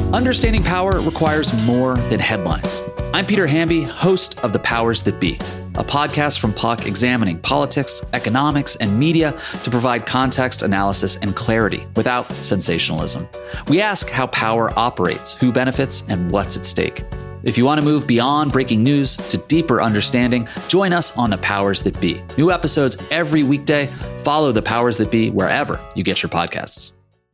Understanding power requires more than headlines. I'm Peter Hamby, host of The Powers That Be, a podcast from Puck examining politics, economics, and media to provide context, analysis, and clarity without sensationalism. We ask how power operates, who benefits, and what's at stake. If you want to move beyond breaking news to deeper understanding, join us on The Powers That Be. New episodes every weekday. Follow The Powers That Be wherever you get your podcasts.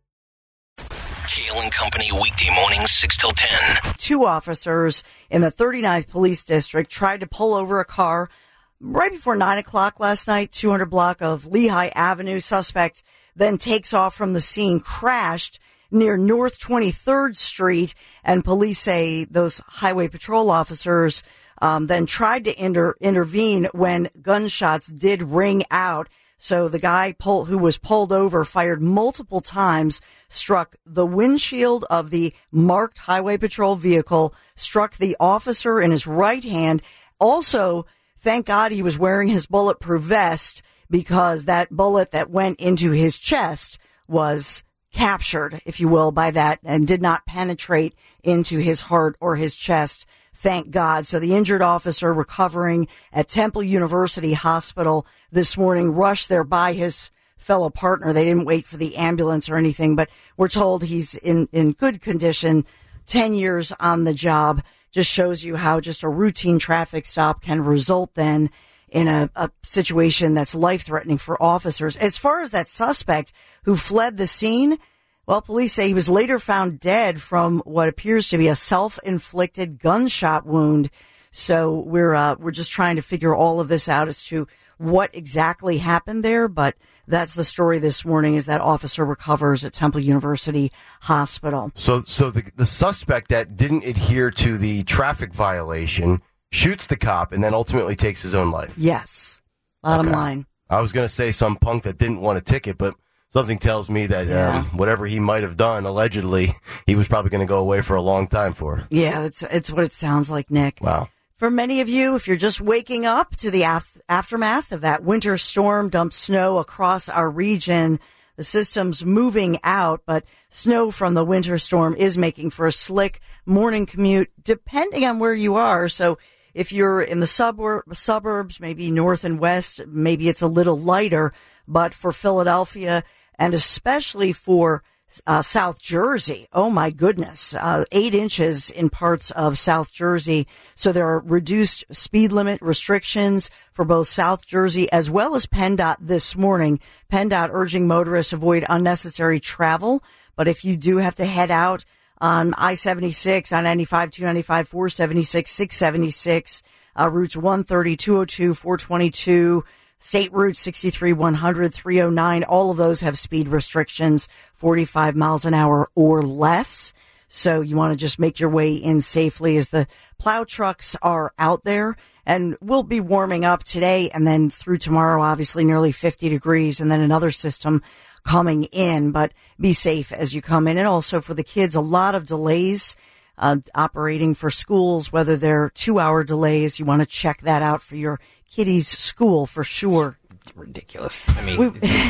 Kale and Company weekday mornings 6 till 10. Two officers in the 39th Police District tried to pull over a car right before 9 o'clock last night, 200 block of Lehigh Avenue. Suspect then takes off from the scene, crashed near North 23rd Street, and police say those highway patrol officers then tried to intervene when gunshots did ring out. So the guy who was pulled over fired multiple times, struck the windshield of the marked highway patrol vehicle, struck the officer in his right hand. Also, thank God he was wearing his bulletproof vest, because that bullet that went into his chest was captured, if you will, by that and did not penetrate into his heart or his chest. Thank God. So the injured officer recovering at Temple University Hospital this morning, rushed there by his fellow partner. They didn't wait for the ambulance or anything, but we're told he's in good condition. 10 years on the job. Just shows you how just a routine traffic stop can result then in a situation that's life-threatening for officers. As far as that suspect who fled the scene, well, police say he was later found dead from what appears to be a self-inflicted gunshot wound. So we're just trying to figure all of this out as to what exactly happened there. But that's the story this morning, is that officer recovers at Temple University Hospital. So the suspect that didn't adhere to the traffic violation shoots the cop and then ultimately takes his own life. Yes. Bottom line. I was going to say some punk that didn't want a ticket, but something tells me that whatever he might have done, allegedly, he was probably going to go away for a long time for. Yeah, it's what it sounds like, Nick. Wow. For many of you, if you're just waking up to the aftermath of that winter storm, dumped snow across our region, the system's moving out, but snow from the winter storm is making for a slick morning commute, depending on where you are. So if you're in the suburbs, maybe north and west, maybe it's a little lighter. But for Philadelphia, and especially for South Jersey, oh my goodness, 8 inches in parts of South Jersey. So there are reduced speed limit restrictions for both South Jersey as well as PennDOT this morning. PennDOT urging motorists avoid unnecessary travel. But if you do have to head out on I-76, I-95, 295, 476, 676, routes 130, 202, 422, State Route 63, 100, 309, all of those have speed restrictions, 45 miles an hour or less. So you want to just make your way in safely as the plow trucks are out there. And we'll be warming up today and then through tomorrow, obviously nearly 50 degrees, and then another system coming in. But be safe as you come in. And also for the kids, a lot of delays operating for schools, whether they're 2-hour delays. You want to check that out for your kiddies' school for sure. Ridiculous. I mean,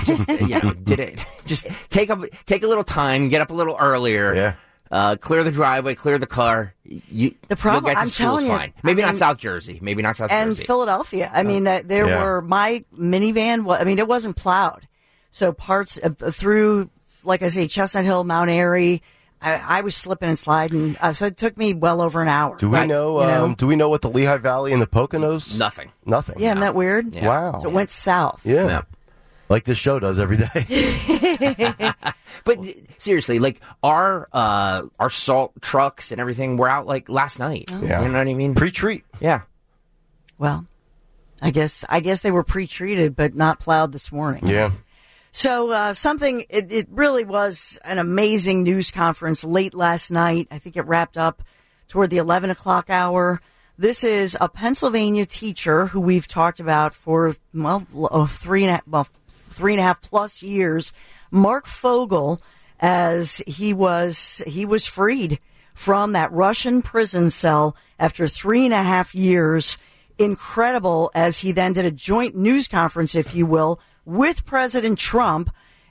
just take a little time, get up a little earlier. Yeah. Clear the driveway, clear the car. The problem, you'll get to I'm school's telling you, fine. Maybe not South Jersey. Maybe not South and Jersey. And Philadelphia. I mean, there were my minivan. It wasn't plowed. So parts through, like I say, Chestnut Hill, Mount Airy. I was slipping and sliding, so it took me well over an hour. Do we know? Do we know what the Lehigh Valley and the Poconos? Nothing. Yeah, isn't that weird? Yeah. Wow. So it went south. Yeah. Like this show does every day. But seriously, like our salt trucks and everything were out like last night. Oh. Yeah. You know what I mean? Pre-treat. Yeah. Well, I guess they were pre-treated, but not plowed this morning. Yeah. So it really was an amazing news conference late last night. I think it wrapped up toward the 11 o'clock hour. This is a Pennsylvania teacher who we've talked about for, 3.5 plus years, Mark Fogel, as he was freed from that Russian prison cell after 3.5 years. Incredible, as he then did a joint news conference, if you will, with President Trump,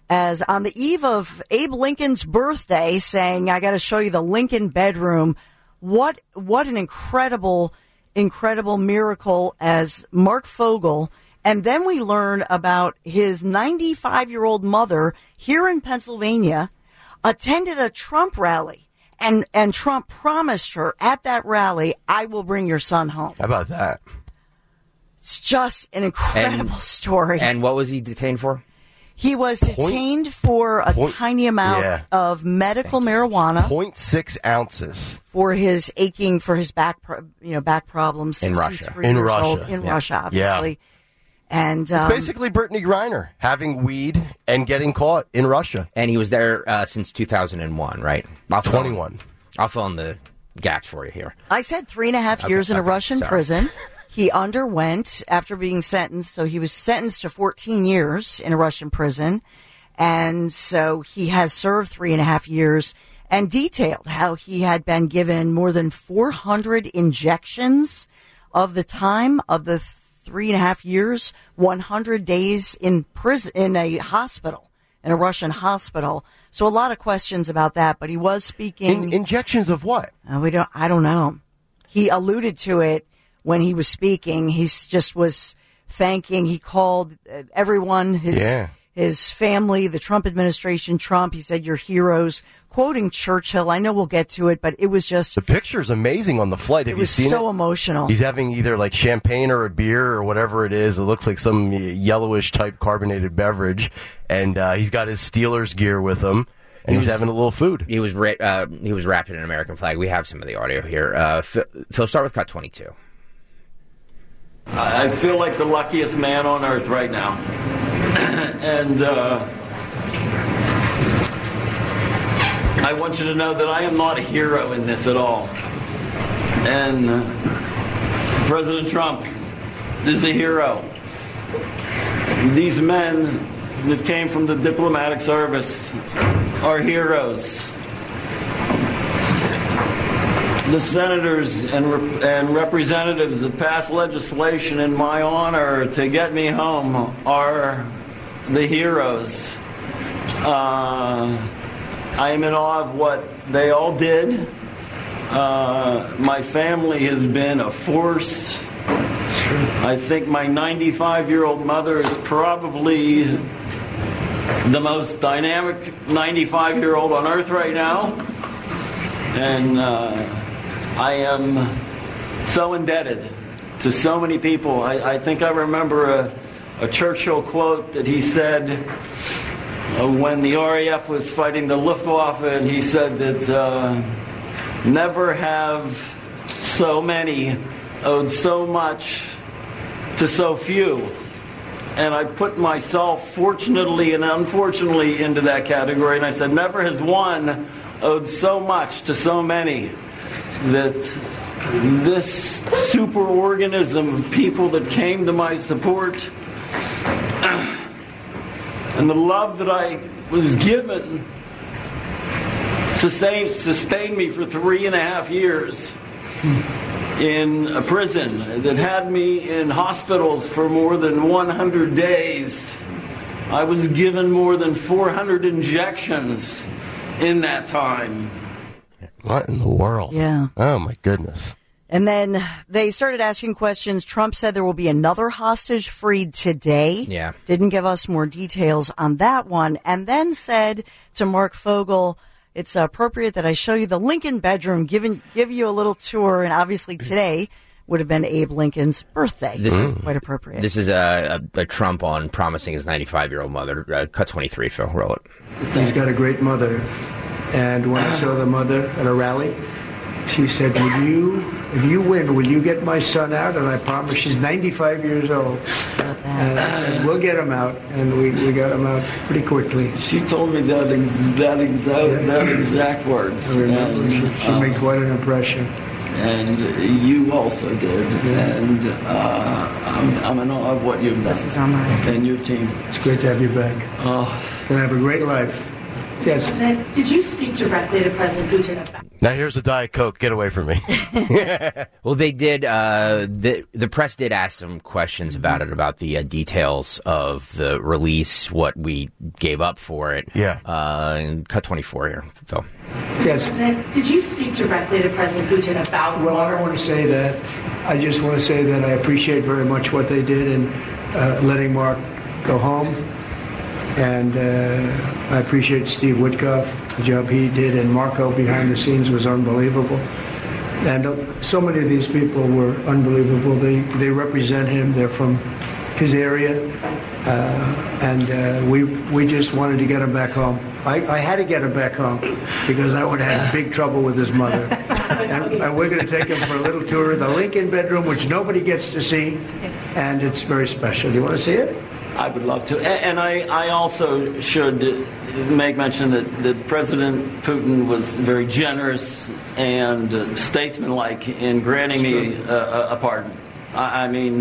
as on the eve of Abe Lincoln's birthday, saying, I got to show you the Lincoln bedroom. What an incredible miracle as Mark Fogel. And then we learn about his 95-year-old mother here in Pennsylvania attended a Trump rally. And Trump promised her at that rally, I will bring your son home. How about that? It's just an incredible story. And what was he detained for? He was detained for a tiny amount of medical marijuana. 0.6 ounces. For his back problems. In Russia. In Russia. In Russia, obviously. Yeah. And it's basically Brittany Griner having weed and getting caught in Russia. And he was there since 2001, right? 21. I'll fill in the gaps for you here. I said 3.5 years in a Russian prison. He underwent after being sentenced. So he was sentenced to 14 years in a Russian prison. And so he has served 3.5 years and detailed how he had been given more than 400 injections of the time of the 3.5 years, 100 days in prison, in a hospital, in a Russian hospital. So a lot of questions about that, but he was speaking. Injections of what? I don't know. He alluded to it when he was speaking. He just was thanking, he called everyone, his family, the Trump administration, Trump. He said, "You're heroes," quoting Churchill. I know we'll get to it, but it was just... The picture's amazing on the flight. Have you seen it? It was so emotional. He's having either like champagne or a beer or whatever it is. It looks like some yellowish type carbonated beverage. And he's got his Steelers gear with him. And he's having a little food. He was wrapped in an American flag. We have some of the audio here. Phil, start with cut 22. I feel like the luckiest man on earth right now. And I want you to know that I am not a hero in this at all. And President Trump is a hero. These men that came from the diplomatic service are heroes. The senators and representatives that passed legislation in my honor to get me home are the heroes. I am in awe of what they all did. My family has been a force. I think my 95-year-old mother is probably the most dynamic 95-year-old on earth right now. And I am so indebted to so many people. I think I remember a Churchill quote that he said when the RAF was fighting the Luftwaffe, and he said that never have so many owed so much to so few. And I put myself, fortunately and unfortunately, into that category, and I said, never has one owed so much to so many. That this superorganism of people that came to my support and the love that I was given sustained me for 3.5 years in a prison that had me in hospitals for more than 100 days. I was given more than 400 injections in that time. What in the world? Yeah. Oh, my goodness. And then they started asking questions. Trump said there will be another hostage freed today. Yeah. Didn't give us more details on that one. And then said to Mark Fogel, it's appropriate that I show you the Lincoln bedroom, give you a little tour. And obviously today would have been Abe Lincoln's birthday. This is quite appropriate. This is a Trump on promising his 95-year-old mother. Cut 23, Phil. Roll it. He's got a great mother. And when I saw the mother at a rally, she said, if you win, will you get my son out? And I promised, she's 95 years old. And I said, we'll get him out. And we got him out pretty quickly. She told me that exact words. I remember. She made quite an impression. And you also did. Yeah. And I'm in awe of what you've done. This is our mind. And your team. It's great to have you back. Oh, Gonna have a great life. Yes. President, did you speak directly to President Putin about? Now here's a Diet Coke. Get away from me. Well, they did. The press did ask some questions about it, about the details of the release, what we gave up for it. Yeah. Cut 24 here, Phil. Yes. President, did you speak directly to President Putin about? Well, I don't want to say that. I just want to say that I appreciate very much what they did in letting Mark go home. And I appreciate Steve Witkoff, the job he did, and Marco behind the scenes was unbelievable. And so many of these people were unbelievable. They represent him. They're from his area. And we just wanted to get him back home. I had to get him back home because I would have had big trouble with his mother. And we're going to take him for a little tour of the Lincoln bedroom, which nobody gets to see. And it's very special. Do you want to see it? I would love to. And I also should make mention that President Putin was very generous and statesmanlike in granting me a pardon. I mean...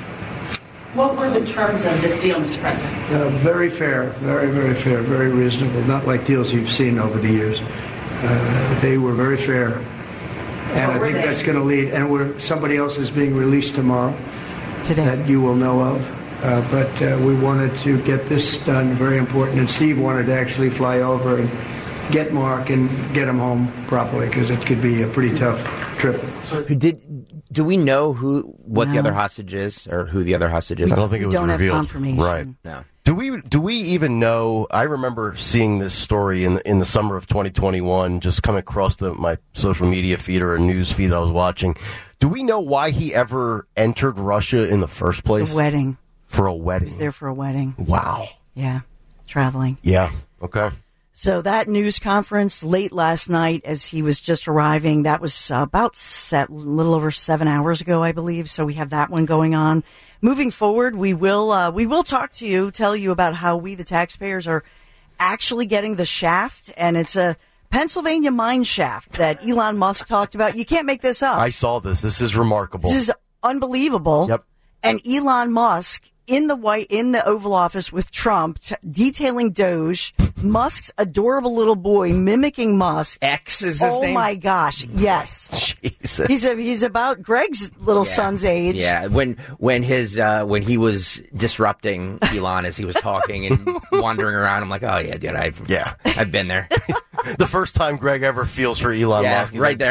What were the terms of this deal, Mr. President? Very fair, very, very fair, very reasonable, not like deals you've seen over the years. They were very fair. And I think that's going to lead, and somebody else is being released tomorrow Today. That you will know of. But we wanted to get this done, very important. And Steve wanted to actually fly over and get Mark and get him home properly because it could be a pretty tough trip. Do we know what the other hostage is, or who the other hostage is? I don't think it was don't revealed. have confirmation. Right. No. Do we even know? I remember seeing this story in the summer of 2021, just coming across my social media feed or a news feed I was watching. Do we know why he ever entered Russia in the first place? A wedding. For a wedding. He was there for a wedding. Wow. Yeah. Traveling. Yeah. Okay. So that news conference late last night as he was just arriving, that was about a little over 7 hours ago, I believe. So we have that one going on. Moving forward, we will talk to you, tell you about how we, the taxpayers, are actually getting the shaft. And it's a Pennsylvania mine shaft that Elon Musk talked about. You can't make this up. I saw this. This is remarkable. This is unbelievable. Yep. And Elon Musk in the Oval Office with Trump detailing Doge, Musk's adorable little boy mimicking Musk. X is his name? Oh my gosh, yes. Jesus. He's about Greg's little son's age. Yeah, when he was disrupting Elon as he was talking and wandering around, I'm like, oh yeah, dude, I've been there. The first time Greg ever feels for Elon Musk. He's right there.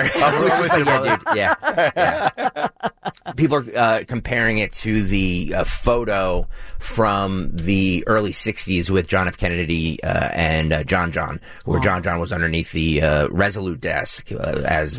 Yeah. People are comparing it to the photo from the early 60s with John F. Kennedy and John, where John was underneath the Resolute desk as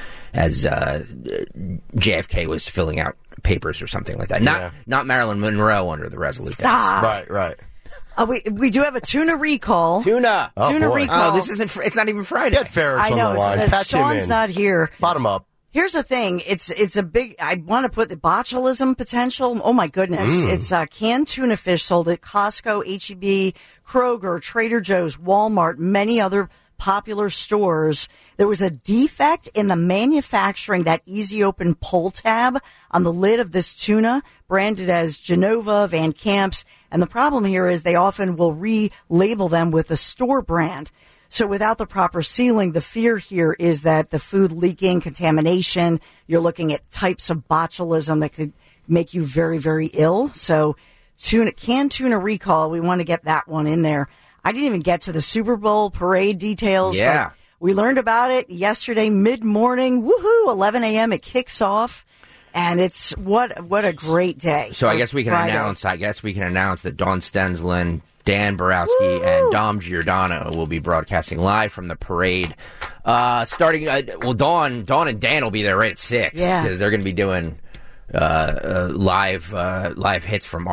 JFK was filling out papers or something like that. Not Marilyn Monroe under the Resolute desk. Right. We do have a tuna recall. Tuna recall. Oh, this isn't. It's not even Friday. Get Ferris on the line. Patch him Sean's in. not here. Bottom up. Here's the thing. It's a big, I want to put the botulism potential. Oh my goodness. It's canned tuna fish sold at Costco, H-E-B, Kroger, Trader Joe's, Walmart, many other popular stores. There was a defect in the manufacturing, that easy open pull tab on the lid of this tuna, branded as Genova, Van Camp's. And the problem here is they often will relabel them with the store brand. So without the proper sealing, the fear here is that the food leaking, contamination, you're looking at types of botulism that could make you very, very ill. So canned tuna recall, we want to get that one in there. I didn't even get to the Super Bowl parade details. Yeah. But we learned about it yesterday mid-morning. Woohoo! 11 a.m. It kicks off. And it's what a great day. So I guess we can announce that Dawn Stensland, Dan Borowski, and Dom Giordano will be broadcasting live from the parade. Starting, Dawn and Dan will be there right at 6 because they're going to be doing live hits for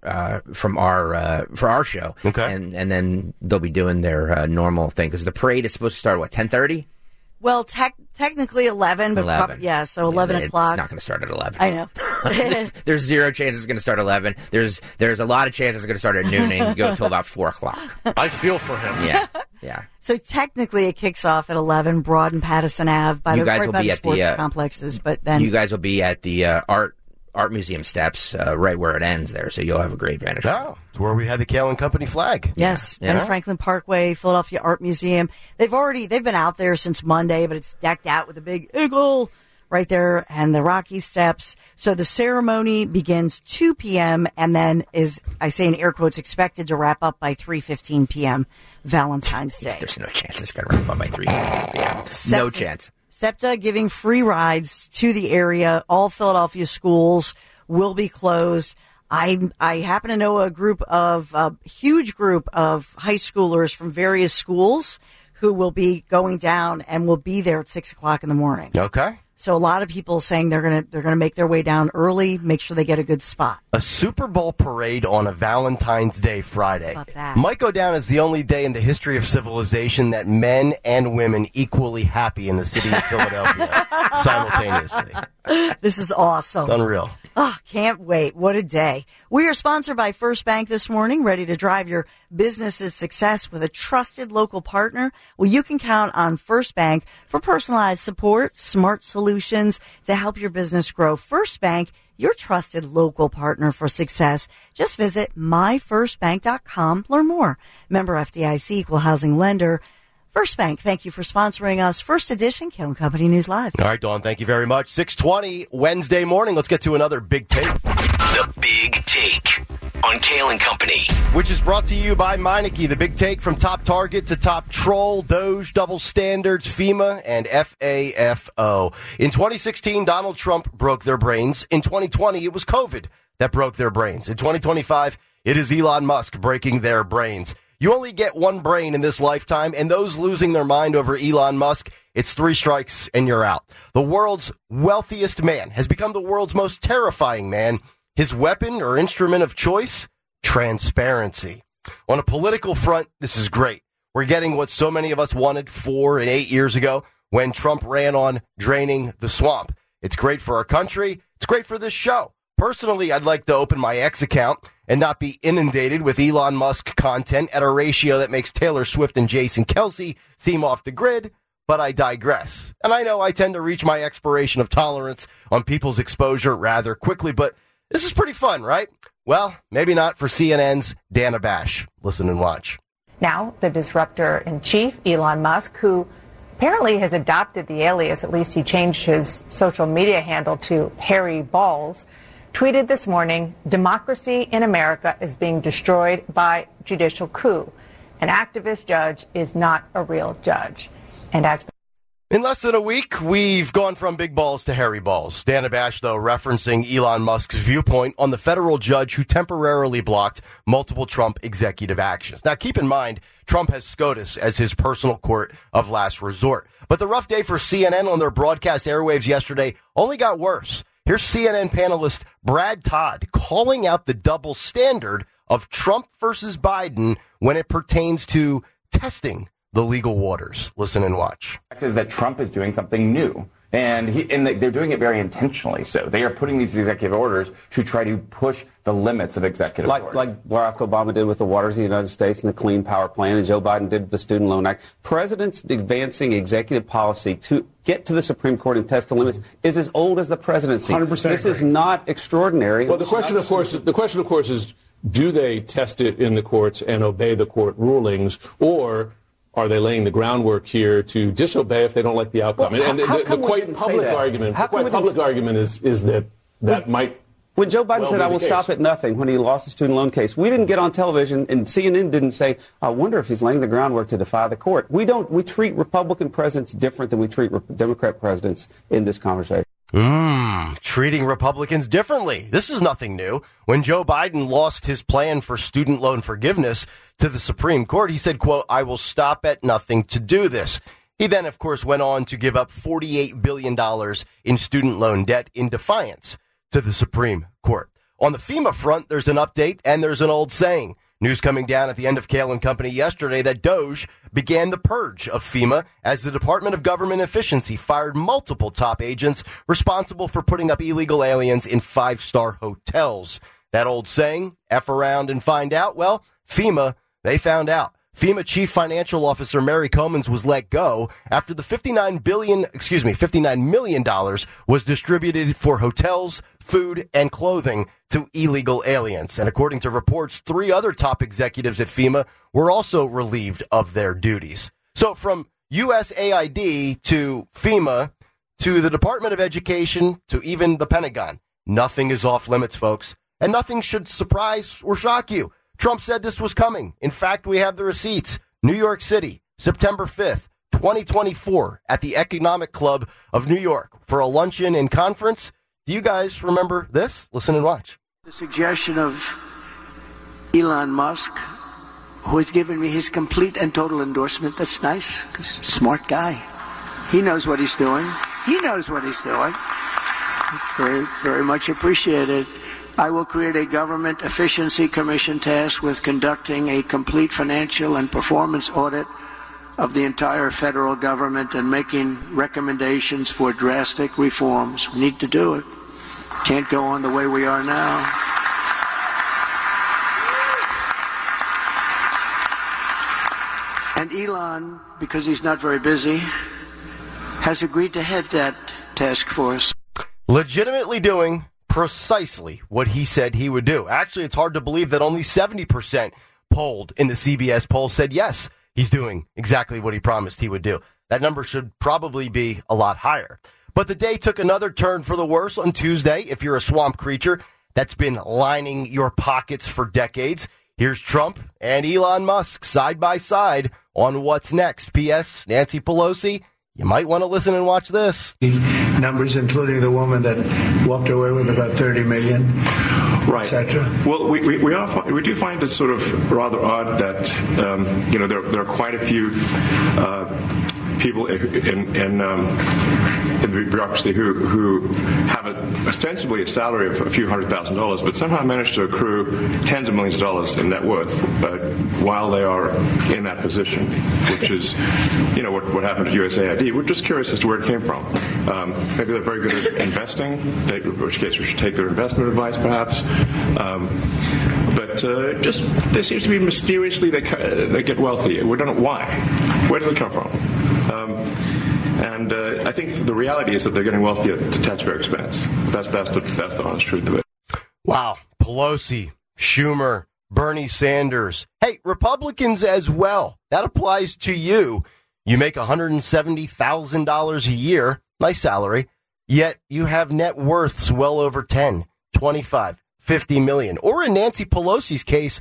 our show. Okay, and then they'll be doing their normal thing because the parade is supposed to start 10:30. Well, technically 11, but 11. So 11 o'clock. It's not going to start at 11. I know. There's zero chance it's going to start at 11. There's a lot of chances it's going to start at noon and go until about 4 o'clock. I feel for him. Yeah. So technically it kicks off at 11, Broad and Patterson Ave by you the guys will be at sports the complexes. But then you guys will be at the art Art Museum steps, right where it ends there, so you'll have a great vantage point. Oh, it's where we had the Kalen Company flag. Yes, Yeah. and Franklin Parkway, Philadelphia Art Museum. They've been out there since Monday, but it's decked out with a big eagle right there and the Rocky Steps. So the ceremony begins 2 p.m. and then is, I say in air quotes, expected to wrap up by 3:15 p.m. Valentine's Day. There's no chance it's going to wrap up by 3 p.m. No chance. SEPTA giving free rides to the area. All Philadelphia schools will be closed. I happen to know a huge group of high schoolers from various schools who will be going down and will be there at 6 o'clock in the morning. Okay. So a lot of people saying they're gonna make their way down early, make sure they get a good spot. A Super Bowl parade on a Valentine's Day Friday How about that? might go down as the only day in the history of civilization that men and women equally happy in the city of Philadelphia simultaneously. This is awesome. It's unreal. Oh, can't wait. What a day. We are sponsored by First Bank this morning, ready to drive your business's success with a trusted local partner. Well, you can count on First Bank for personalized support, smart solutions to help your business grow. First Bank, your trusted local partner for success. Just visit myfirstbank.com. Learn more. Member FDIC, equal housing lender. First Bank, thank you for sponsoring us. First edition, Kalen Company News Live. All right, Dawn, thank you very much. 6:20 Wednesday morning. Let's get to another Big Take. The Big Take on Kalen Company. Which is brought to you by Meineke. The Big Take from top target to top troll, Doge, double standards, FEMA, and FAFO. In 2016, Donald Trump broke their brains. In 2020, it was COVID that broke their brains. In 2025, it is Elon Musk breaking their brains. You only get one brain in this lifetime, and those losing their mind over Elon Musk, it's 3 strikes and you're out. The world's wealthiest man has become the world's most terrifying man. His weapon or instrument of choice? Transparency. On a political front, this is great. We're getting what so many of us wanted 4 and 8 years ago when Trump ran on draining the swamp. It's great for our country. It's great for this show. Personally, I'd like to open my X account and not be inundated with Elon Musk content at a ratio that makes Taylor Swift and Jason Kelce seem off the grid, but I digress. And I know I tend to reach my expiration of tolerance on people's exposure rather quickly, but this is pretty fun, right? Well, maybe not for CNN's Dana Bash. Listen and watch. Now, the disruptor-in-chief, Elon Musk, who apparently has adopted the alias, at least he changed his social media handle to Harry Balls, tweeted this morning, democracy in America is being destroyed by judicial coup. An activist judge is not a real judge. And as in less than a week, we've gone from big balls to hairy balls. Dana Bash, though, referencing Elon Musk's viewpoint on the federal judge who temporarily blocked multiple Trump executive actions. Now, keep in mind, Trump has SCOTUS as his personal court of last resort. But the rough day for CNN on their broadcast airwaves yesterday only got worse. Here's CNN panelist Brad Todd calling out the double standard of Trump versus Biden when it pertains to testing the legal waters. Listen and watch. The fact is that Trump is doing something new, and they're doing it very intentionally. So they are putting these executive orders to try to push the limits of executive orders. Like Barack Obama did with the waters of the United States and the Clean Power Plan, and Joe Biden did with the Student Loan Act. Presidents advancing executive policy to get to the Supreme Court and test the limits is as old as the presidency. 100% This is not extraordinary. Well, the question, of course, is do they test it in the courts and obey the court rulings, or are they laying the groundwork here to disobey if they don't like the outcome? Well, and the quite public argument is that might. When Joe Biden said, I will stop at nothing when he lost the student loan case, we didn't get on television, and CNN didn't say, I wonder if he's laying the groundwork to defy the court. We treat Republican presidents different than we treat Democrat presidents in this conversation. Treating Republicans differently. This is nothing new. When Joe Biden lost his plan for student loan forgiveness to the Supreme Court, he said, quote, I will stop at nothing to do this. He then, of course, went on to give up $48 billion in student loan debt in defiance to the Supreme Court. On the FEMA front, there's an update and there's an old saying. News coming down at the end of Kalen Company yesterday that Doge began the purge of FEMA as the Department of Government Efficiency fired multiple top agents responsible for putting up illegal aliens in 5-star hotels. That old saying, F around and find out, well, FEMA, they found out. FEMA Chief Financial Officer Mary Comins was let go after the $59 million was distributed for hotels food, and clothing to illegal aliens. And according to reports, 3 other top executives at FEMA were also relieved of their duties. So from USAID to FEMA to the Department of Education to even the Pentagon, nothing is off limits, folks. And nothing should surprise or shock you. Trump said this was coming. In fact, we have the receipts. New York City, September 5th, 2024, at the Economic Club of New York for a luncheon and conference. Do you guys remember this? Listen and watch. The suggestion of Elon Musk, who has given me his complete and total endorsement. That's nice, because he's a smart guy. He knows what he's doing. It's very, very much appreciated. I will create a government efficiency commission tasked with conducting a complete financial and performance audit of the entire federal government and making recommendations for drastic reforms. We need to do it. Can't go on the way we are now. And Elon, because he's not very busy, has agreed to head that task force. Legitimately doing precisely what he said he would do. Actually, it's hard to believe that only 70% polled in the CBS poll said yes, he's doing exactly what he promised he would do. That number should probably be a lot higher. But the day took another turn for the worse on Tuesday. If you're a swamp creature that's been lining your pockets for decades, here's Trump and Elon Musk side by side on what's next. P.S. Nancy Pelosi, you might want to listen and watch this. Numbers, including the woman that walked away with about $30 million, right, etc. Well, we do find it sort of rather odd that there are quite a few people in the bureaucracy who have ostensibly a salary of a few $100,000, but somehow manage to accrue tens of millions of dollars in net worth while they are in that position, which is, what happened at USAID. We're just curious as to where it came from. Maybe they're very good at investing, in which case we should take their investment advice, perhaps. But they seem to be mysteriously, they get wealthy. We don't know why. Where do they come from? And I think the reality is that they're getting wealthy at the taxpayer expense. That's the honest truth of it. Wow. Pelosi, Schumer, Bernie Sanders. Hey, Republicans as well. That applies to you. You make $170,000 a year, nice salary, yet you have net worths well over 10, 25, 50 million. Or in Nancy Pelosi's case,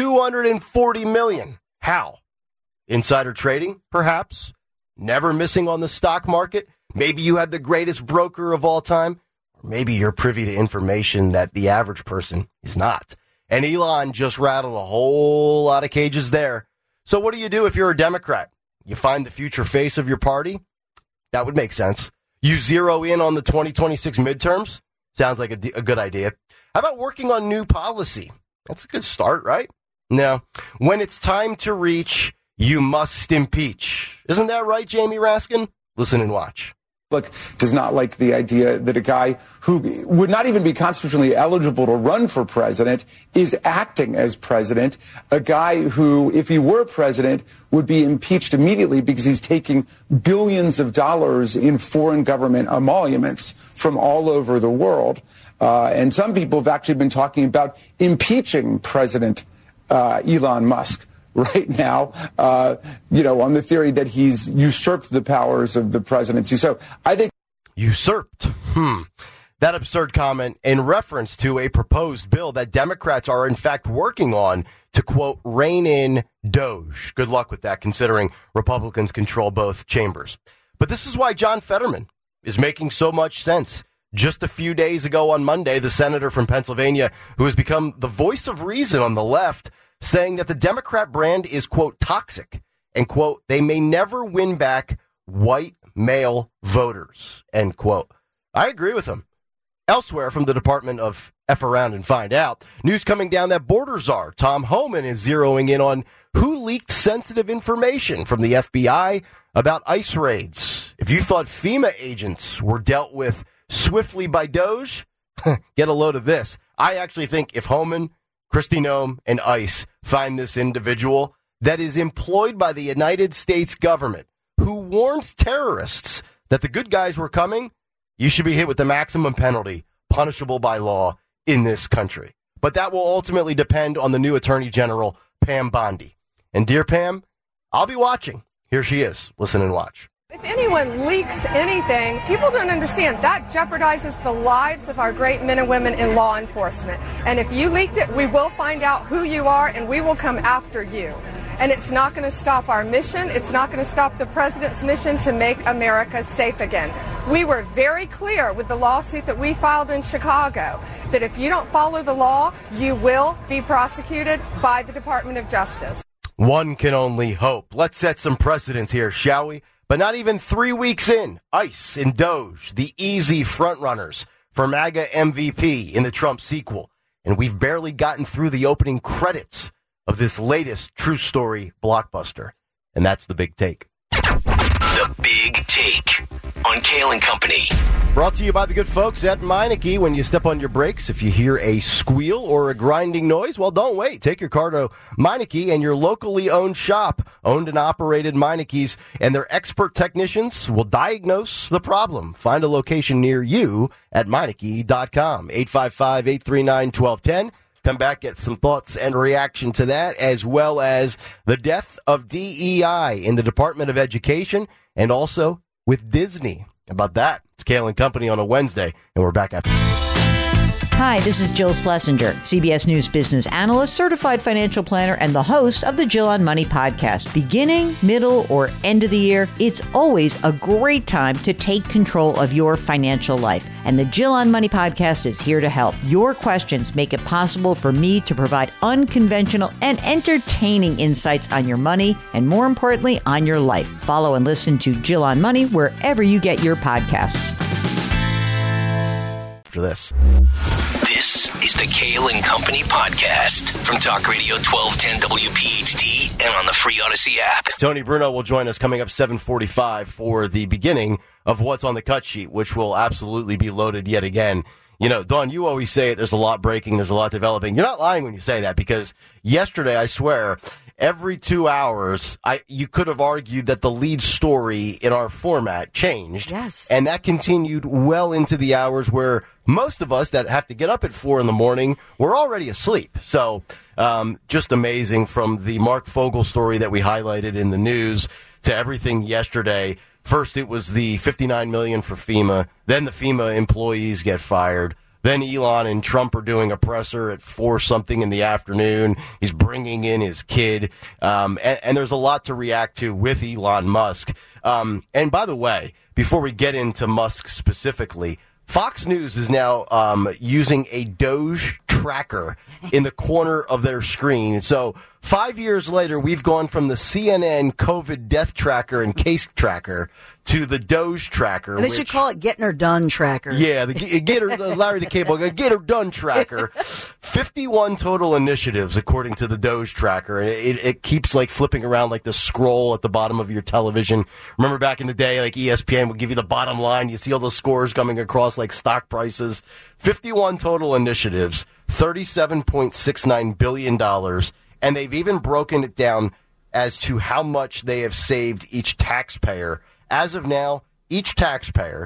240 million. How? Insider trading, perhaps? Never missing on the stock market? Maybe you have the greatest broker of all time? Or maybe you're privy to information that the average person is not. And Elon just rattled a whole lot of cages there. So what do you do if you're a Democrat? You find the future face of your party? That would make sense. You zero in on the 2026 midterms? Sounds like a good idea. How about working on new policy? That's a good start, right? No. When it's time to reach, you must impeach. Isn't that right, Jamie Raskin? Listen and watch. Does not like the idea that a guy who would not even be constitutionally eligible to run for president is acting as president, a guy who, if he were president, would be impeached immediately because he's taking billions of dollars in foreign government emoluments from all over the world. And some people have actually been talking about impeaching President Elon Musk right now, on the theory that he's usurped the powers of the presidency. So I think usurped. That absurd comment in reference to a proposed bill that Democrats are in fact working on to, quote, rein in Doge. Good luck with that, considering Republicans control both chambers. But this is why John Fetterman is making so much sense. Just a few days ago on Monday, the senator from Pennsylvania, who has become the voice of reason on the left, saying that the Democrat brand is, quote, toxic, and, quote, they may never win back white male voters, end quote. I agree with him. Elsewhere from the Department of F Around and Find Out, news coming down that border czar Tom Homan is zeroing in on who leaked sensitive information from the FBI about ICE raids. If you thought FEMA agents were dealt with swiftly by Doge, get a load of this. I actually think if Homan, Kristi Noem, and ICE find this individual that is employed by the United States government who warns terrorists that the good guys were coming, you should be hit with the maximum penalty punishable by law in this country. But that will ultimately depend on the new Attorney General, Pam Bondi. And dear Pam, I'll be watching. Here she is. Listen and watch. If anyone leaks anything, people don't understand that jeopardizes the lives of our great men and women in law enforcement. And if you leaked it, we will find out who you are and we will come after you. And it's not going to stop our mission. It's not going to stop the president's mission to make America safe again. We were very clear with the lawsuit that we filed in Chicago that if you don't follow the law, you will be prosecuted by the Department of Justice. One can only hope. Let's set some precedents here, shall we? But not even 3 weeks in, ICE and DOJ, the easy frontrunners for MAGA MVP in the Trump sequel. And we've barely gotten through the opening credits of this latest true story blockbuster. And that's The Big Take. The Big Take on Kale and Company. Brought to you by the good folks at Meineke. When you step on your brakes, if you hear a squeal or a grinding noise, well, don't wait. Take your car to Meineke and your locally owned shop, owned and operated Meineke's, and their expert technicians will diagnose the problem. Find a location near you at Meineke.com. 855-839-1210. Come back, get some thoughts and reaction to that, as well as the death of DEI in the Department of Education and also with Disney. How about that? It's Kale and Company on a Wednesday, and we're back after. Hi, this is Jill Schlesinger, CBS News business analyst, certified financial planner, and the host of the Jill on Money podcast. Beginning, middle, or end of the year, it's always a great time to take control of your financial life. And the Jill on Money podcast is here to help. Your questions make it possible for me to provide unconventional and entertaining insights on your money and, more importantly, on your life. Follow and listen to Jill on Money wherever you get your podcasts. After this. This is the Kale and Company podcast from Talk Radio 1210 WPHT and on the free Odyssey app. Tony Bruno will join us coming up 7:45 for the beginning of What's on the Cut Sheet, which will absolutely be loaded yet again. You know, Dawn, you always say it, there's a lot breaking, there's a lot developing. You're not lying when you say that, because yesterday, I swear, every 2 hours, you could have argued that the lead story in our format changed. Yes. And that continued well into the hours where most of us that have to get up at 4 in the morning were already asleep. So just amazing, from the Mark Fogel story that we highlighted in the news to everything yesterday. First, it was the $59 million for FEMA. Then the FEMA employees get fired. Then Elon and Trump are doing a presser at 4-something in the afternoon. He's bringing in his kid. And there's a lot to react to with Elon Musk. And by the way, before we get into Musk specifically, Fox News is now using a Doge tracker in the corner of their screen. So 5 years later, we've gone from the CNN COVID death tracker and case tracker to the Doge tracker. And they should call it Getting Her Done tracker. Yeah, the Get Her, Larry the Cable Guy, Get Her Done tracker. 51 total initiatives, according to the Doge tracker. And it keeps like flipping around like the scroll at the bottom of your television. Remember back in the day, like ESPN would give you the bottom line. You see all the scores coming across like stock prices. 51 total initiatives, $37.69 billion. And they've even broken it down as to how much they have saved each taxpayer. As of now, each taxpayer,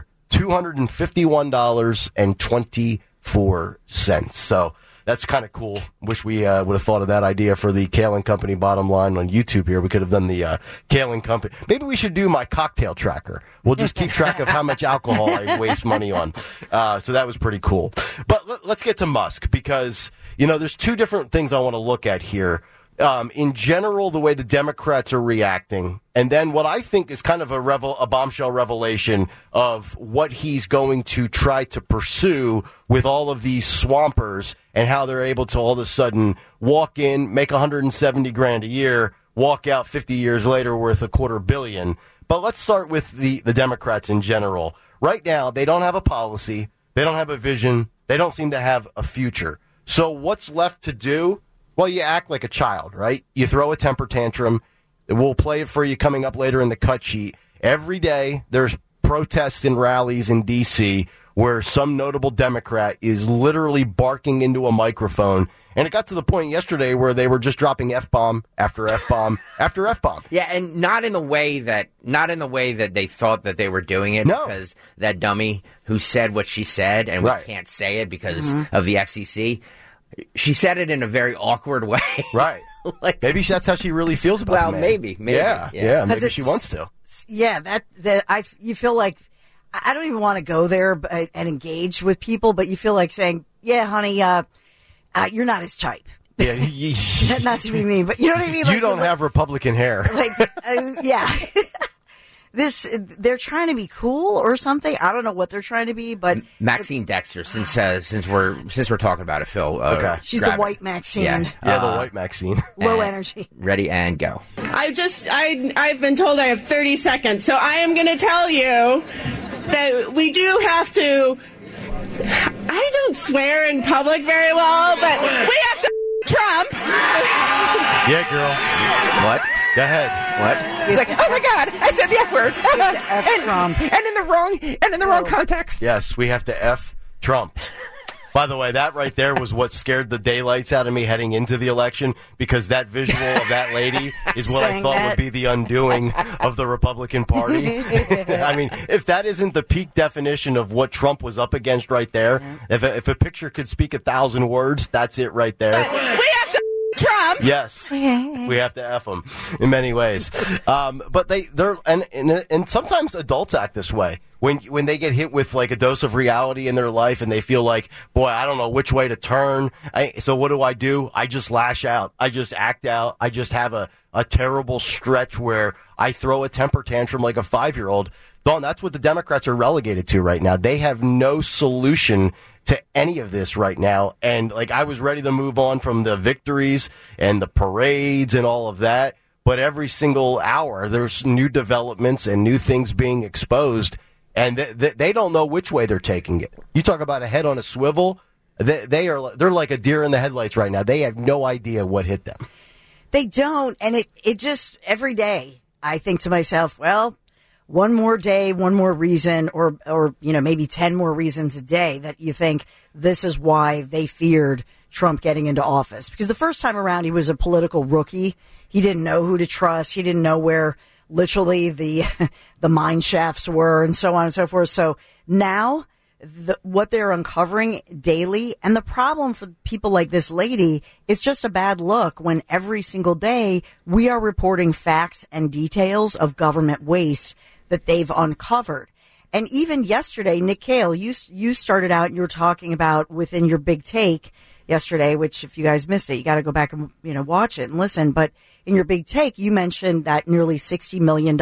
$251.24. So that's kind of cool. Wish we would have thought of that idea for the Kale and Company bottom line on YouTube here. We could have done the Kale and Company. Maybe we should do my cocktail tracker. We'll just keep track of how much alcohol I waste money on. So that was pretty cool. But let's get to Musk, because, you know, there's two different things I want to look at here. In general, the way the Democrats are reacting, and then what I think is kind of a bombshell revelation of what he's going to try to pursue with all of these swampers, and how they're able to all of a sudden walk in, make $170,000 a year, walk out 50 years later worth $250 million. But let's start with the Democrats in general. Right now, they don't have a policy, they don't have a vision, they don't seem to have a future. So what's left to do? Well, you act like a child, right? You throw a temper tantrum. We'll play it for you coming up later in the cut sheet. Every day there's protests and rallies in D.C. where some notable Democrat is literally barking into a microphone. And it got to the point yesterday where they were just dropping F-bomb after F-bomb after F-bomb. Yeah, and not in the way that they thought that they were doing it, because that dummy who said what she said, and we can't say it because of the FCC, she said it in a very awkward way. Right. Like, maybe that's how she really feels about it. Well, maybe. Yeah, maybe she wants to. Yeah, you feel like, I don't even want to go there and engage with people, but you feel like saying, yeah, honey, you're not his type. Yeah, not to be mean, but you know what I mean? You don't have Republican hair. Yeah. They're trying to be cool or something. I don't know what they're trying to be, but Maxine Dexter. Since we're talking about it, Phil. Okay. She's the white Maxine. Yeah, the white Maxine. Low energy. Ready and go. I've been told I have 30 seconds, so I am going to tell you that we do have to. I don't swear in public very well, but we have to Trump. Yeah, girl. What? Go ahead. What? He's like, oh my God, I said the F word. Trump. And in the wrong context. Yes, we have to F Trump. By the way, that right there was what scared the daylights out of me heading into the election, because that visual of that lady is what I thought would be the undoing of the Republican Party. I mean, if that isn't the peak definition of what Trump was up against right there, if a picture could speak 1,000 words, that's it right there. We have to Trump. Yes, we have to F them in many ways. But they're and sometimes adults act this way. When they get hit with like a dose of reality in their life and they feel like, boy, I don't know which way to turn. So what do? I just lash out. I just act out. I just have a terrible stretch where I throw a temper tantrum like a 5-year-old. Dawn, that's what the Democrats are relegated to right now. They have no solution to any of this right now. And like, I was ready to move on from the victories and the parades and all of that. But every single hour, there's new developments and new things being exposed. And they don't know which way they're taking it. You talk about a head on a swivel. They're like a deer in the headlights right now. They have no idea what hit them. They don't. And it just, every day, I think to myself, well, one more day, one more reason, or maybe 10 more reasons a day that you think this is why they feared Trump getting into office. Because the first time around, he was a political rookie. He didn't know who to trust. He didn't know where literally the mine shafts were, and so on and so forth. So now what they're uncovering daily, and the problem for people like this lady, it's just a bad look when every single day we are reporting facts and details of government waste that they've uncovered. And even yesterday, Nick Cale, you started out and you were talking about within your big take yesterday, which if you guys missed it, you got to go back and watch it and listen. But in your big take, you mentioned that nearly $60 million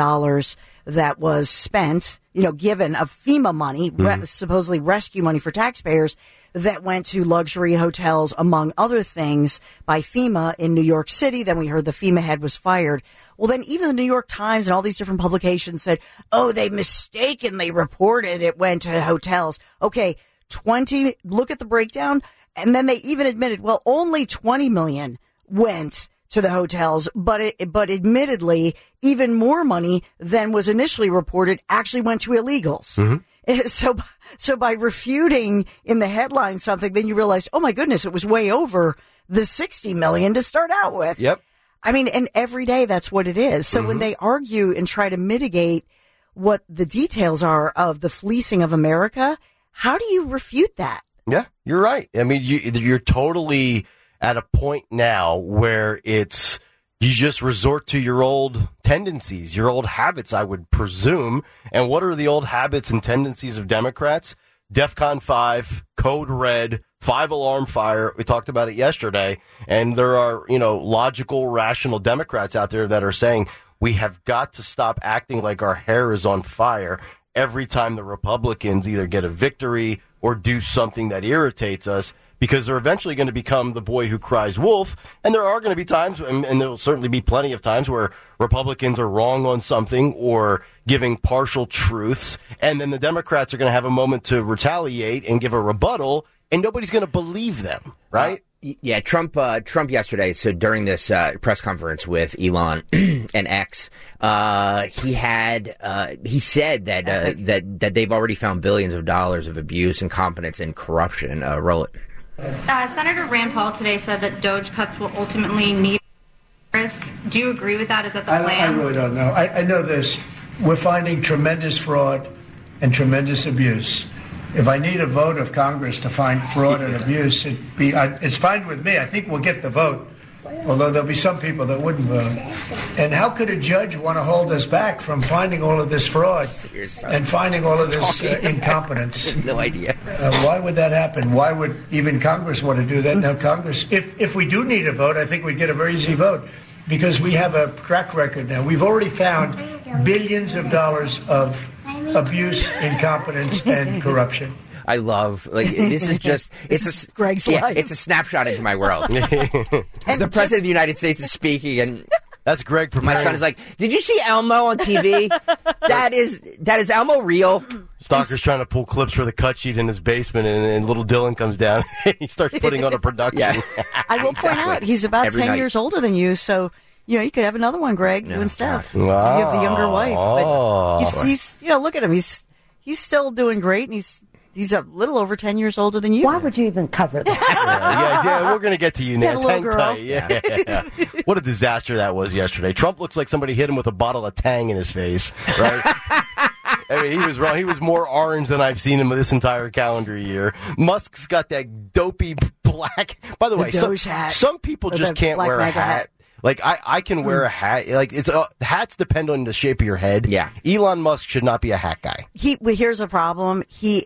that was spent, given of FEMA money, supposedly rescue money for taxpayers, that went to luxury hotels, among other things, by FEMA in New York City. Then we heard the FEMA head was fired. Well, then even the New York Times and all these different publications said, oh, they mistakenly reported it went to hotels. Okay, look at the breakdown. And then they even admitted, well, only 20 million went to the hotels, but admittedly, even more money than was initially reported actually went to illegals. Mm-hmm. So by refuting in the headline something, then you realize, oh my goodness, it was way over the 60 million to start out with. Yep. I mean, and every day that's what it is. So when they argue and try to mitigate what the details are of the fleecing of America, how do you refute that? Yeah, you're right. I mean, you're totally at a point now where you just resort to your old tendencies, your old habits, I would presume. And what are the old habits and tendencies of Democrats? DEFCON 5, Code Red, 5-alarm fire. We talked about it yesterday. And there are, logical, rational Democrats out there that are saying we have got to stop acting like our hair is on fire every time the Republicans either get a victory or do something that irritates us, because they're eventually going to become the boy who cries wolf. And there are going to be times, and there will certainly be plenty of times, where Republicans are wrong on something or giving partial truths. And then the Democrats are going to have a moment to retaliate and give a rebuttal, and nobody's going to believe them, right? Yeah, Trump yesterday, so during this press conference with Elon and X, he said that they've already found billions of dollars of abuse, incompetence, and corruption. Roll it. Senator Rand Paul today said that Doge cuts will ultimately need Congress. Do you agree with that? Is that the plan? I really don't know. I know this. We're finding tremendous fraud and tremendous abuse. If I need a vote of Congress to find fraud and abuse, it's fine with me. I think we'll get the vote, although there'll be some people that wouldn't vote. And how could a judge want to hold us back from finding all of this fraud and finding all of this incompetence? No idea. Why would that happen? Why would even Congress want to do that? Now, Congress, if we do need a vote, I think we'd get a very easy vote because we have a track record now. We've already found billions of dollars of abuse, incompetence, and corruption. I love, this is just, it's Greg's life. It's a snapshot into my world. The President of the United States is speaking, and that's Greg preparing. My son is like, did you see Elmo on TV? that is Elmo real? Stalker's trying to pull clips for the cut sheet in his basement, and little Dylan comes down and he starts putting on a production. Yeah. I will point out, he's about 10 years older than you, so... you could have another one, Greg, you and Steph. Wow. You have the younger wife. But he's look at him. He's still doing great, and he's a little over 10 years older than you. Why would you even cover that? Yeah, we're going to get to you, Nance. Hang tight. Yeah. What a disaster that was yesterday. Trump looks like somebody hit him with a bottle of Tang in his face, right? I mean, he was wrong. He was more orange than I've seen him this entire calendar year. Musk's got that dopey black. By the way, some people just can't wear a hat. Like, I can wear a hat. Like, hats depend on the shape of your head. Yeah. Elon Musk should not be a hat guy. Here's a problem.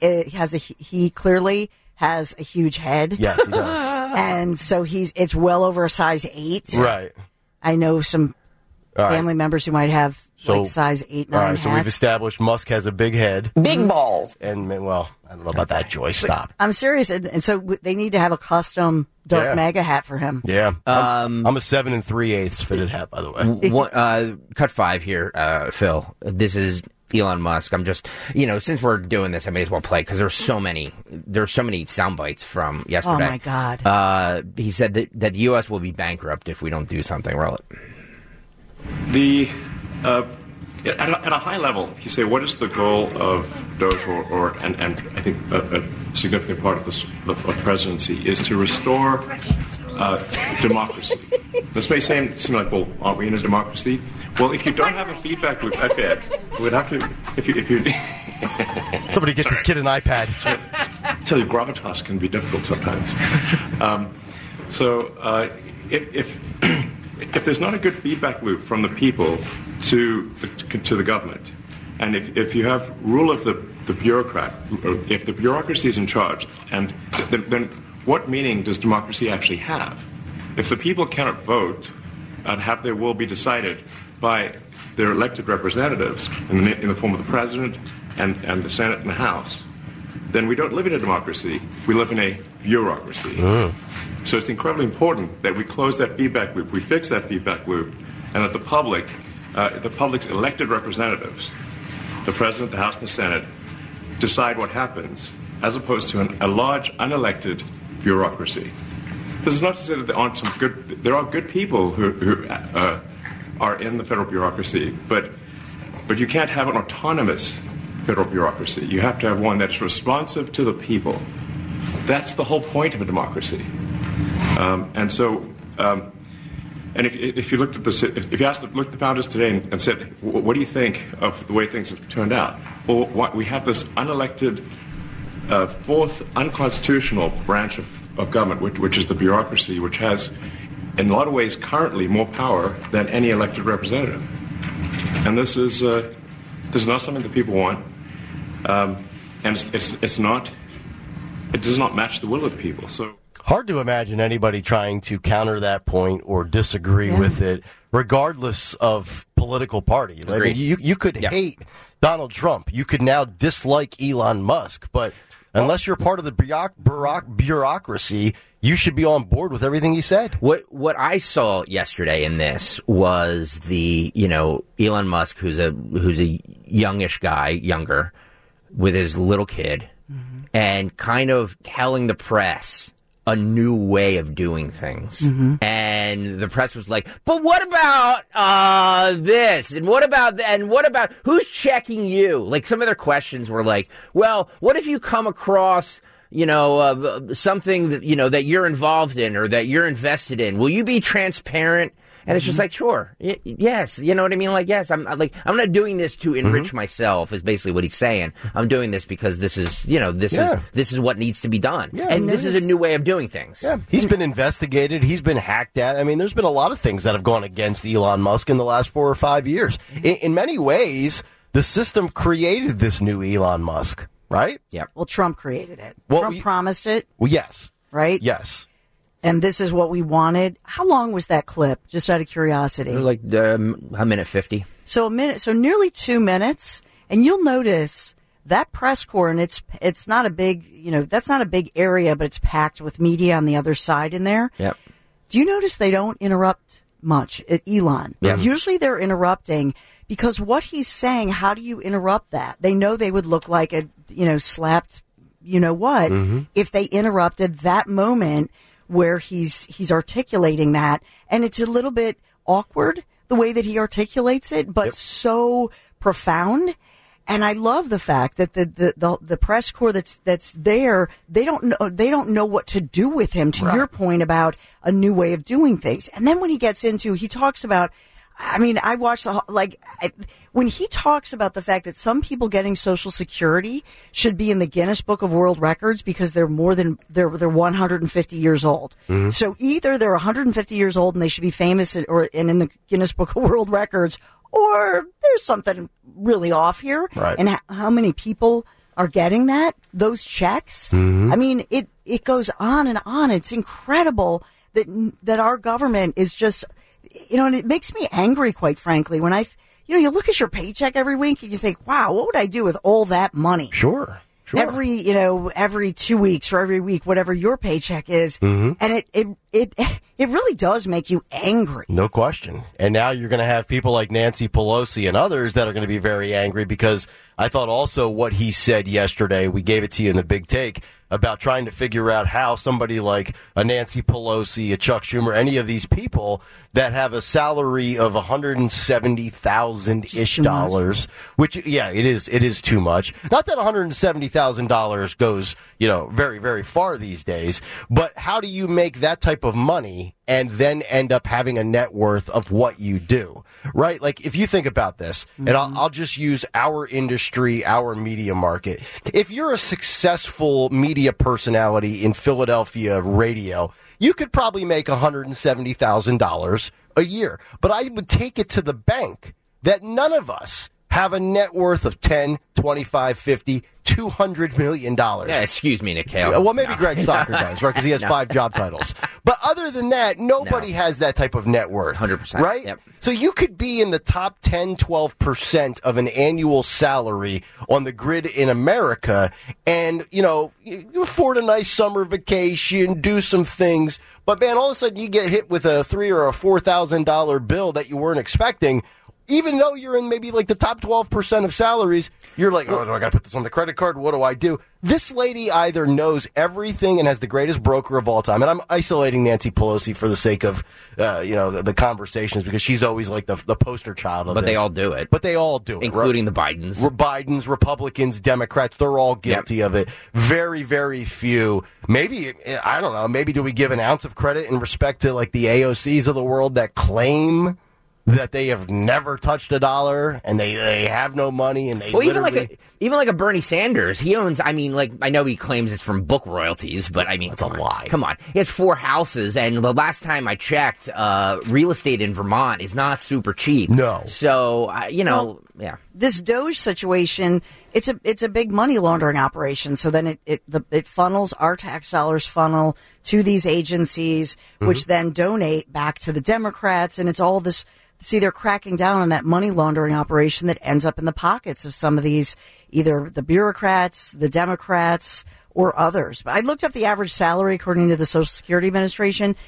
He clearly has a huge head. Yes, he does. And so it's well over a size 8. Right. I know some family members who might have size 8, 9 hats. So we've established Musk has a big head. Big balls. And, well, I don't know about that, Joyce. Stop. I'm serious. And so they need to have a custom Dark MAGA hat for him. Yeah. I'm a 7 3/8 fitted hat, by the way. Cut 5 here, Phil. This is Elon Musk. I'm just, since we're doing this, I may as well play because there's so many sound bites from yesterday. Oh, my God. He said that the U.S. will be bankrupt if we don't do something. Roll The it. at a high level, you say, what is the goal of Doge and I think a significant part of the presidency is to restore democracy. This may seem like, well, aren't we in a democracy? Well, if you don't have a feedback loop, we'd have to, if you somebody get this kid an iPad. I tell you, gravitas can be difficult sometimes. If there's not a good feedback loop from the people to the government, and if you have rule of the bureaucrat, or if the bureaucracy is in charge, and then what meaning does democracy actually have? If the people cannot vote and have their will be decided by their elected representatives in the form of the president and the Senate and the House, then we don't live in a democracy. We live in a bureaucracy. So it's incredibly important that we close that feedback loop, we fix that feedback loop, and that the public's elected representatives, the President, the House, and the Senate, decide what happens, as opposed to a large, unelected bureaucracy. This is not to say that there are good people who are in the federal bureaucracy, but you can't have an autonomous federal bureaucracy. You have to have one that is responsive to the people. That's the whole point of a democracy. And if you looked at if you asked the founders today and said, what do you think of the way things have turned out? Well, we have this unelected, fourth unconstitutional branch of government, which is the bureaucracy, which has, in a lot of ways, currently more power than any elected representative. And this is not something that people want, and it does not match the will of the people. So. Hard to imagine anybody trying to counter that point or disagree with it, regardless of political party. I mean, you could hate Donald Trump. You could now dislike Elon Musk. But unless you're part of the bureaucracy, you should be on board with everything he said. What I saw yesterday in this was Elon Musk, who's a youngish guy, younger, with his little kid, and kind of telling the press a new way of doing things. And the press was like, but what about this? And what about who's checking you? Like, some of their questions were like, well, what if you come across, something that, that you're involved in or that you're invested in? Will you be transparent? And it's just like, sure, yes, you know what I mean? Like, yes, I'm not doing this to enrich myself, is basically what he's saying. I'm doing this because this is, this is what needs to be done. Yeah, and this is a new way of doing things. Yeah, he's been investigated. He's been hacked at. I mean, there's been a lot of things that have gone against Elon Musk in the last 4 or 5 years. In many ways, the system created this new Elon Musk, right? Yeah. Well, Trump created it. Well, Trump promised it. Well, yes. Right? Yes. And this is what we wanted. How long was that clip? Just out of curiosity. It was like a minute 50. So nearly 2 minutes. And you'll notice that press corps, and it's not a big, that's not a big area, but it's packed with media on the other side in there. Yep. Do you notice they don't interrupt much at Elon? Yep. Usually they're interrupting because what he's saying, how do you interrupt that? They know they would look like a, slapped, if they interrupted that moment where he's articulating that. And it's a little bit awkward the way that he articulates it, but so profound. And I love the fact that the press corps that's there, they don't know what to do with him, to your point about a new way of doing things. And then when he talks about, I watched when he talks about the fact that some people getting Social Security should be in the Guinness Book of World Records because they're 150 years old. Mm-hmm. So either they're 150 years old and they should be famous and in the Guinness Book of World Records, or there's something really off here. Right. And how many people are getting those checks? Mm-hmm. It goes on and on. It's incredible that our government is just, and it makes me angry, quite frankly, when you look at your paycheck every week and you think, wow, what would I do with all that money? Sure. Every 2 weeks or every week, whatever your paycheck is. Mm-hmm. And it really does make you angry. No question. And now you're going to have people like Nancy Pelosi and others that are going to be very angry, because I thought also what he said yesterday, we gave it to you in the big take, about trying to figure out how somebody like a Nancy Pelosi, a Chuck Schumer, any of these people that have a salary of $170,000-ish dollars, which, it is too much. Not that $170,000 goes, very, very far these days, but how do you make that type of money and then end up having a net worth of what you do, right? Like, if you think about this, and I'll just use our industry, our media market. If you're a successful media personality in Philadelphia radio, you could probably make $170,000 a year. But I would take it to the bank that none of us have a net worth of $10, $25, $50, $200 million. Yeah, excuse me, Nick Hale. Well, maybe Greg Stocker does, right? Because he has 5 job titles. But other than that, nobody has that type of net worth. 100%. Right? Yep. So you could be in the top 10, 12% of an annual salary on the grid in America, and, you afford a nice summer vacation, do some things. But, man, all of a sudden you get hit with a $3,000 or a $4,000 bill that you weren't expecting. Even though you're in maybe like the top 12% of salaries, you're like, oh, do I got to put this on the credit card? What do I do? This lady either knows everything and has the greatest broker of all time. And I'm isolating Nancy Pelosi for the sake of, the conversations, because she's always like the poster child of this. But they all do it. But they all do it. Including the Bidens. Bidens, Republicans, Democrats, they're all guilty of it. Very, very few. Maybe, I don't know, maybe do we give an ounce of credit in respect to like the AOCs of the world that claim that they have never touched a dollar and they have no money and they even like a Bernie Sanders, he owns, I know he claims it's from book royalties, but it's a lie. Come on. He has 4 houses, and the last time I checked, real estate in Vermont is not super cheap. No. So, yeah. This Doge situation, it's a big money laundering operation. So then it funnels, our tax dollars funnel to these agencies, which then donate back to the Democrats, and it's all this. See, they're cracking down on that money laundering operation that ends up in the pockets of some of these, either the bureaucrats, the Democrats, or others. But I looked up the average salary according to the Social Security Administration.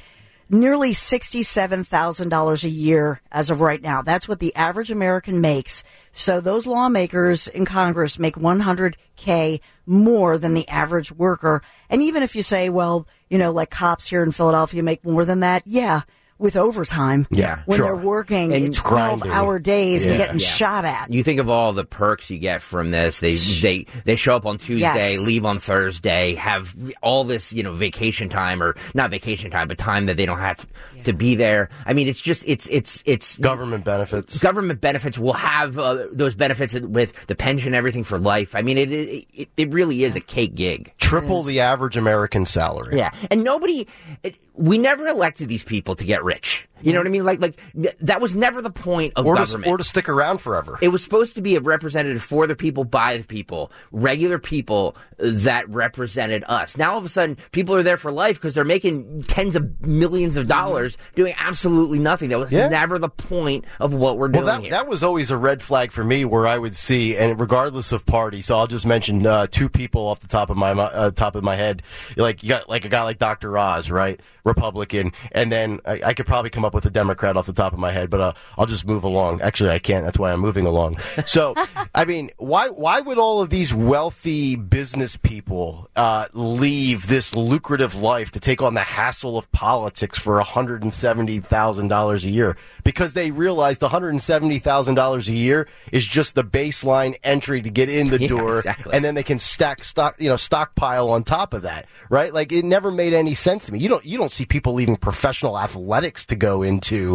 nearly $67,000 a year as of right now. That's what the average American makes. So those lawmakers in Congress make $100K more than the average worker. And even if you say, well, like cops here in Philadelphia make more than that, yeah, with overtime. Yeah, when sure. they're working And 12-hour days and getting Yeah. shot at. You think of all the perks you get from this. They show up on Tuesday, Yes. leave on Thursday, have all this, vacation time, or not vacation time, but time that they don't have to be there. I mean, it's just, it's government benefits. Government benefits will have those benefits with the pension, everything for life. I mean, it really is a cake gig. Triple the average American salary. Yeah. And we never elected these people to get rich. You know what I mean? Like that was never the point of government. Or to stick around forever. It was supposed to be a representative for the people, by the people, regular people that represented us. Now all of a sudden, people are there for life because they're making tens of millions of dollars doing absolutely nothing. That was never the point of what we're doing here. That was always a red flag for me, where I would see, and regardless of party. So I'll just mention two people off the top of my head. Like you got like a guy like Dr. Oz, right? Republican, and then I could probably come up with a Democrat off the top of my head, but I'll just move along. Actually, I can't. That's why I'm moving along. So, I mean, why would all of these wealthy business people leave this lucrative life to take on the hassle of politics for $170,000 a year? Because they realize the $170,000 a year is just the baseline entry to get in the door, exactly. And then they can stockpile on top of that, right? Like, it never made any sense to me. You don't see people leaving professional athletics to go into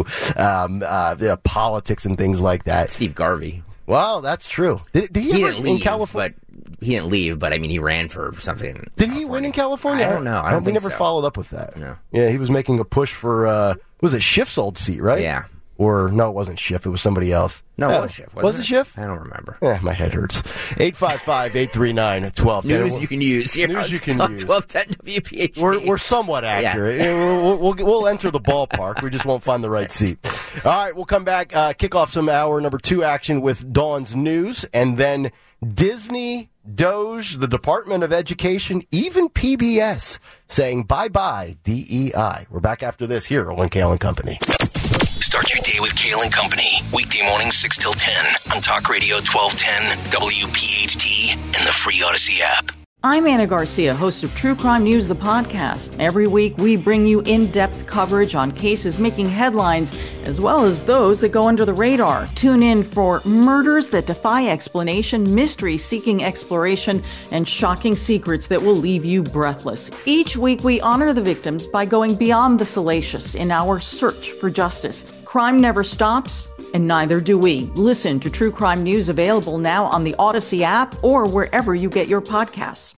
politics and things like that. Steve Garvey. Well, that's true. Did he ever didn't leave in California? But he didn't leave, but I mean, he ran for something. Did he win in California? I don't know. We never followed up with that. No. Yeah, he was making a push for was it Schiff's old seat, right? Yeah. Or no, it wasn't Schiff. It was somebody else. No, it was Schiff. Was it Schiff? I don't remember. My head hurts. 855-839-1210. News you can use here. News you can use. 1210 WPHT. We're somewhat accurate. Yeah. We'll enter the ballpark. We just won't find the right seat. All right, we'll come back, kick off some hour number 2 action with Dawn's News, and then Disney, Doge, the Department of Education, even PBS saying bye-bye DEI. We're back after this here on Kale and Company. Start your day with Kale and Company. Weekday mornings 6 till 10 on Talk Radio 1210, WPHT, and the free Odyssey app. I'm Anna Garcia, host of True Crime News, the podcast. Every week, we bring you in-depth coverage on cases making headlines, as well as those that go under the radar. Tune in for murders that defy explanation, mystery seeking exploration, and shocking secrets that will leave you breathless. Each week, we honor the victims by going beyond the salacious in our search for justice. Crime never stops, and neither do we. Listen to True Crime News, available now on the Odyssey app or wherever you get your podcasts.